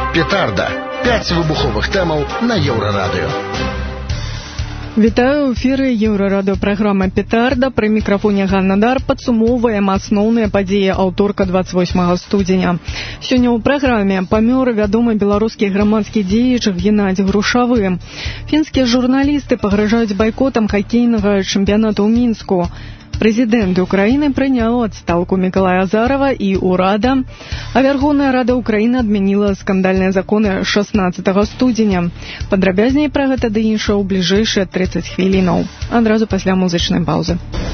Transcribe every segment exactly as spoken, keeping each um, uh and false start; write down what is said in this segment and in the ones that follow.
Петарда. П'ять вибухових тем на Єврорадіо. Вітаю, у эфіры Еўрарадыо праграма «Петарда». Пры мікрафоне Ганна Дар падсумоўваем асноўныя падзеі аўторка двадцать восьмага студзеня. Сёння ў праграме памёр вядомы беларускі грамадскі дзеяч Геннадзь Грушавы. Фінскія журналісты пагражаюць байкотам хакейнага чэмпіянату ў Мінску. Прэзідэнт Украіны прыняў адстаўку Мікалая Азарова і ўрада, а Вярхоўная Рада Украіны адмяніла скандальныя законы шаснаццатага студзеня. Падрабязней пра гэта ды іншае ў бліжэйшыя трыццаць хвілінаў. Адразу пасля музычнай паўзы.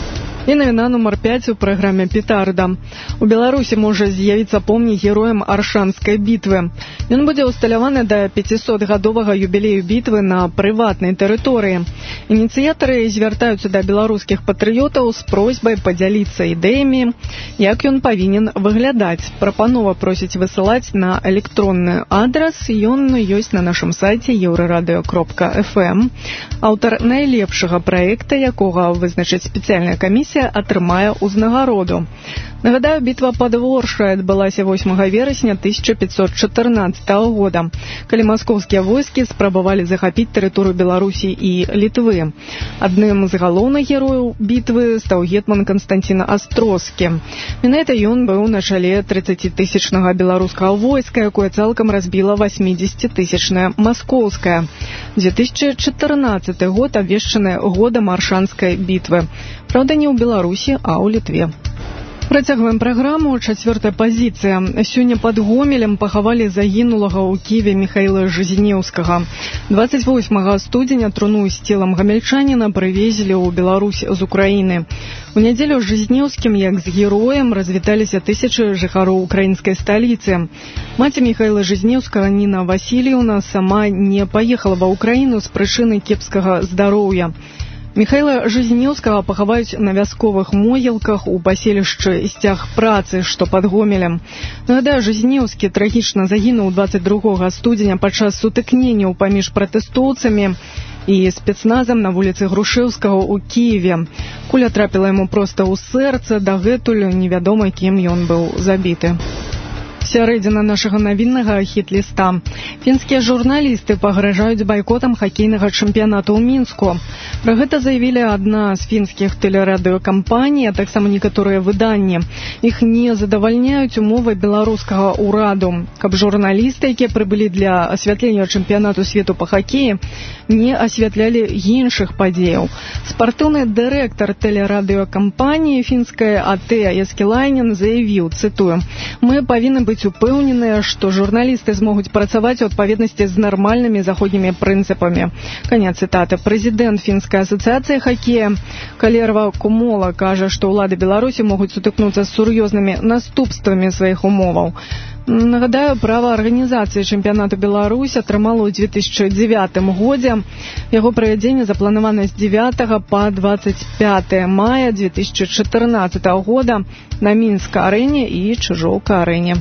І навіна нумар пяць у праграме «Петарда». У Беларусі можа з'явіцца помнік героям Аршанскай бітвы. Ён будзе ўсталяваны да пяцісотгадовага юбілею бітвы на прыватнай тэрыторыі. Ініцыятары звяртаюцца да беларускіх патрыётаў з просьбай падзяліцца ідэямі, як ён павінен выглядаць. Прапанова просіць высылаць на электронны адрас. Ён ёсць на нашым сайце еўрарадыё кропка эф эм. Аўтар найлепшага праекта, якога вызначыць спецыяльная камісія, атрымае ўзнагароду. Нагадаю, бітва пад Воршай адбылася восьмага верасня тысяча пятьсот чатырнаццатага года, калі маскоўскія войскі спрабавалі захапіць тэрыторыю Беларусі і Літвы. Адным з галоўных герояў бітвы стаў гетман Канстантин Астроскі. Менавіта ён быў на чале трыццацітысячнага беларускага войска, якое цалкам разбіла васьмідзесяцітысячнае маскоўскае. две тысячи чатырнаццаты год абвешчаны годам Аршанскай бітвы. Правда, не ў Беларусі, а ў Літве. Працягваем праграму. Чацвёртая пазіцыя. Сёння пад Гомелем пахавалі загінулага ў Кіеве Міхаіла Жизнеўскага. двадцать восьмага студзеня труну з целам гамельчаніна прывезлі ў Беларусь з Украіны. У нядзелю з Жизнеўскім, як з героем, развіталіся тысячы жыхароў украінскай сталіцы. Маці Міхаіла Жизнеўскага Ніна Васильевна сама не паехала ва Украіну з прычыны кепскага здароўя. Міхаіла Жизнеўскага пахаваюць на вясковых могілках у паселішчы Сцяг працы, што пад Гомелем. Нагадаю, Жизнеўскі трагічна загінуў двадцать другога студзеня падчас сутыкненняў паміж пратэстоўцамі і спецназам на вуліцы Грушэўскага ў Кіеве. Куля трапіла яму проста ў сэрца, дагэтуль невядома, кім ён быў забіты. Сярэдзіна нашага навіннага хіт-ліста. Фінскія журналісты пагражаюць байкотам хакейнага чэмпіянату ў Мінску. Пра гэта заявілі адна з фінскіх тэлерадыёкампаній, а таксама некаторыя выданні. Іх не задавальняюць умовы беларускага ўраду, каб журналісты, якія прыбылі для асвятлення чэмпіянату свету па хакеі, не асвятлялі іншых падзеяў. Спартыўны дырэктар тэлерадыёкампаніі фінскай АТ Ескілайнен заявіў, цытую: «Мы павінны быць упэўненыя, што журналісты змогуць працаваць у адпаведнасці з нармальнымі заходнімі прынцыпамі». Канец цытаты. Прэзідэнт фінскай асацыяцыі хакея Калерва Кумола кажа, што ўлады Беларусі могуць сутыкнуцца з сур'ёзнымі наступствамі сваіх умоваў. Нагадаю, права арганізацыі чэмпіянату Беларусь атрымала ў две тысячи дзевятым годзе. Яго правядзенне запланавана з дзевятага па двадцать пятое мая две тысячи чатырнаццатага года на Мінска-арэне і Чыжоўка-арэне.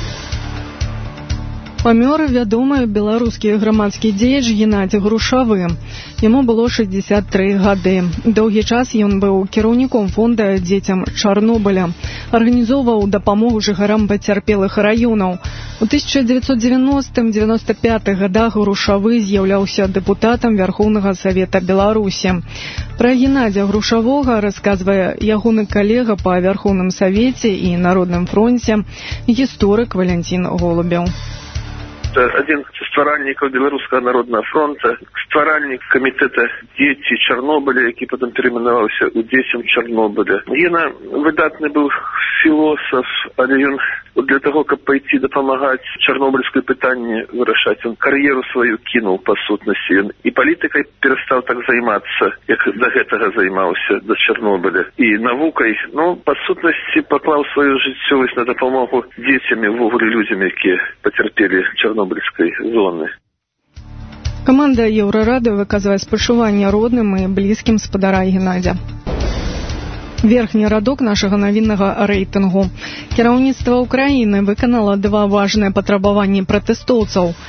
Памёр вядомы беларускі грамадскі дзеяч Геннадзь Грушавы. Яму было шэсцьдзесят тры гады. Доўгі час ён быў кіраўніком фонда дзецям Чарнобыля. Арганізоўваў дапамогу жыхарам пацярпелых раёнаў. У тысяча дзевяцьсот дзевяностым — дзевяносто пятых гадах Грушавы з'яўляўся дэпутатам Вярхоўнага Савета Беларусі. Пра Геннадзя Грушавога расказвае ягоны калега па Вярхоўным Савеце і Народным фронце, гісторык Валянцін Голубеў. Один из стваральников Белорусского народного фронта, стваральник комитета «Дети Чорнобыля», який потом переименовался у «Детям Чорнобыля». Гена выдатный был философ, але он для того, каб пойти допомагать чорнобыльское питание вырашать, он карьеру свою кинул, по сутности. Он и политикой перестал так заниматься, как до этого занимался, до Чорнобыля. И наукой, ну, по сутности, поклал свою життєвість на допомогу детям и вовремя людям, які потерпели чорнобыльской зоны. Каманда Еўрарадыё выказвае спачуванне родным і блізкім спадара Геннадзя. Верхні радок нашага навіннага рэйтынгу. Кіраўніцтва Украіны выканала два важныя патрабаванні пратэстоўцаў.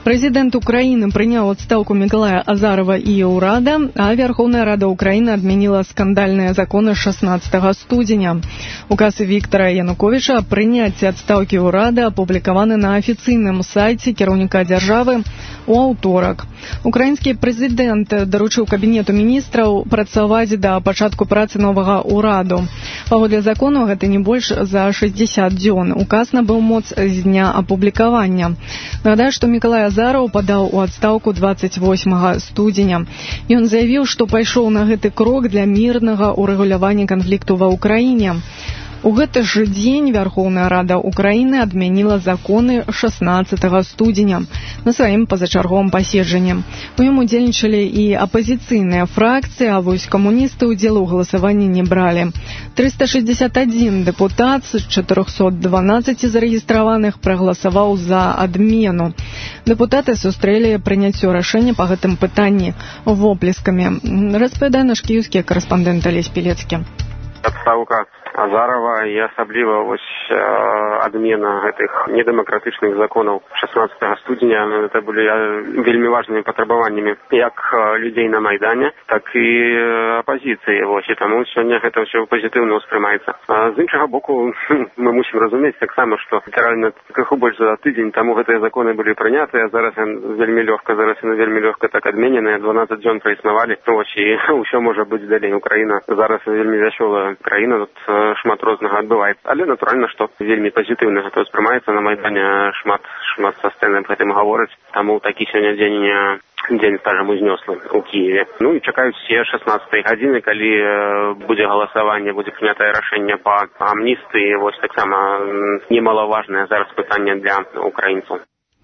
Прэзідэнт Украіны прыняў адстаўку Мікалая Азарова і ўрада, а Верховная Рада Украіны адмяніла скандальныя законы шаснаццатага студзеня. Указ Віктара Януковіча аб прыняцці адстаўкі ўрада апублікаваны на афіцыйным сайце кіраўніка дзяржавы у аўторак. Украінскі прэзідэнт даручыў кабінету міністраў працаваць да пачатку працы новага ўраду. Паводле закону гэта не больш за шэсцьдзесят дзён. Указ набыў моц з дня апублікавання. Нагадаю, што Мікалай Азаров падаў у адстаўку дваццаць восьмага студзеня. Ён заявіў, што пайшоў на гэты крок для мірнага ўрэгулявання канфлікту ва Ўкраіне. У гэты ж дзень Верховная Рада Украіны адмяніла законы шаснаццатага студзеня на сваім пазачарговым паседжанні. У ім удзельнічалі і апазіцыйныя фракцыі, а вось камуністы ўдзелу ў галасаванні не бралі. трыста шэсцьдзесят адзін дэпутат з чатырохсот дванаццаці зарэгістраваных прагаласаваў за адмену. Дэпутаты сустрэлі прыняццё рашэння па гэтым пытанні воплескамі. Распавядае наш кіеўскі карэспандэнт Алесь Пілецкі. Адстаўка Азарова і асабліва вось э, адмена гэтых недэмакратычных законаў шаснаццатага студзеня, это былі вельмі важнымі патрабаваннямі як людзей на Майдане, так і апазіцыі. Вось, і таму сёння гэта ўсё пазітыўна ўспрымаецца. А з іншага боку, мы мусім разумець таксама, што літаральна крыху больш за тыдзень таму гэтыя законы былі прынятыя, зараз вельмі лёгка, зараз яны вельмі лёгка так адмененыя, дванаццаць дзён праіснавалі. Вось, і ўсё можа быць далей. Украіна зараз вельмі вясёлая краіна, тут шмат рознага адбываецца. Але натуральна, што вельмі пазітыўна гэта ўспрымаецца. На Майдане шмат шмат са сцэны аб гэтым гавораць. Таму такі сёння дзень дзень, скажам, узнёслы ў Кіеве. Ну і чакаюць все шаснаццатай гадзіны, калі будзе галасаванне, будзе прынятае рашэнне па амністыі. Вось таксама немалаважнае зараз пытанне для украінцаў.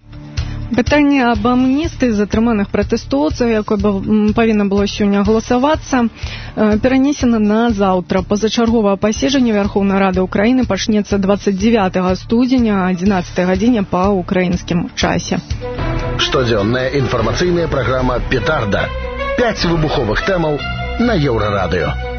Пытанне аб амністыі затрыманых пратэстоўцаў, якое павінна было сёння галасавацца, перанесена на заўтра. Пазачарговае паседжанне Верховнай Рады Украіны пачнецца дваццаць дзевятага студзеня о адзінаццатай гадзіне па украінскім часе. Штодзённая інфармацыйная праграма «Петарда». Пяць выбуховых тэмаў на Еўрарадыё.